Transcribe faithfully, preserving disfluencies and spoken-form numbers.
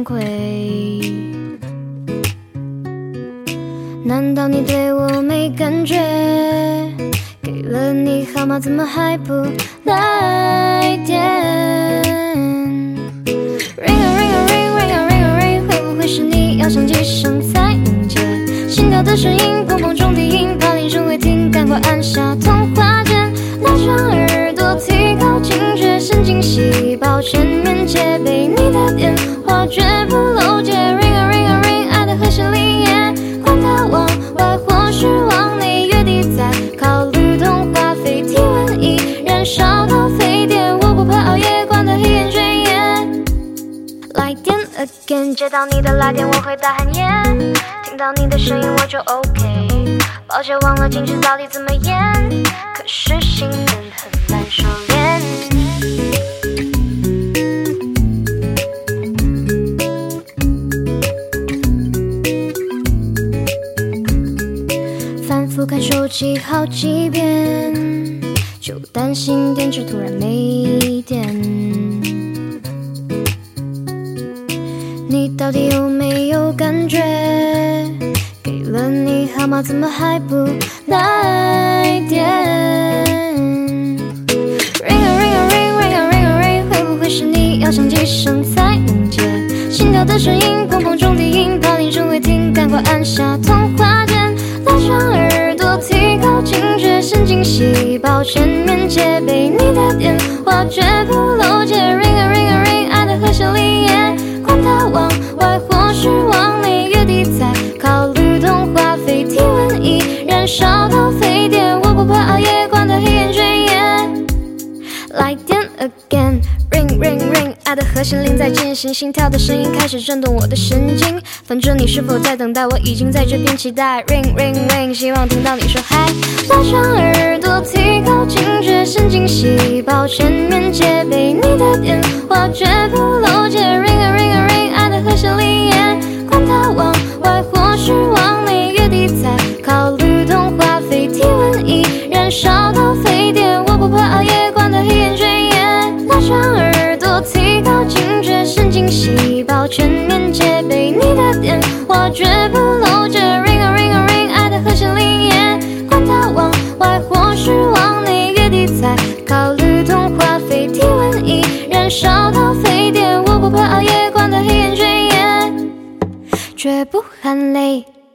馈。难道你对我没感觉？给了你号码怎么还不来电 ？Ring a ring a ring ring a ring a ring， 会不会是你要响几声才能接？心跳的声音，砰砰中低音，怕铃声会停，赶快按下通话键，拉长耳朵，提高警觉，神经细胞全面戒备，你的电话绝不漏接。Ring a ring a ring， 爱的和弦铃耶，管它往外或是往内，月底再考虑通话费，体温已燃烧到沸点，我不怕熬夜，管它黑眼圈耶。来电 again， 接到你的来电我会大喊耶，听到你的声音我就 OK， 抱歉忘了矜持到底怎么演，可是信任很难收敛。反复看手机好几遍，就担心电池突然没电。你到底有没有感觉？给了你号码怎么还不来电 ？Ring a ring a ring ring a ring a ring， 会不会是你要响几声才能接？心跳的声音，砰砰中低音，怕铃声会停，赶快按下通话键，拉长耳朵，提高警觉，神经细胞全面戒备，你的电话绝不漏接。Ring a ring a ring， 爱的和弦铃耶，管它往外或是往内，月底再考虑通话费，体温已燃烧到沸点，我不怕熬夜，管它黑眼圈耶。来电 again， ring ring ring， 爱的和弦铃在进行，心跳的声音开始震动我的神经，反正你是否在等待，我已经在这边期待。ring ring ring， 希望听到你说嗨，拉长耳朵，提高警觉，神经细胞全面戒备，你的电话绝不漏接。ring a ring a ring， 爱的和弦铃耶，管它往外或是往内，月底再考虑通话费，体温已燃烧到沸点，我不怕熬夜，管它黑眼圈耶。拉长耳朵，提高警觉，神经细胞全面戒备，你的电话绝不漏接。Ring a ring a ring， 爱的和弦铃耶，管它往外或是往内，月底再考虑通话费，体温已燃烧到沸点，我不怕熬夜，管它黑眼圈耶，绝不喊累。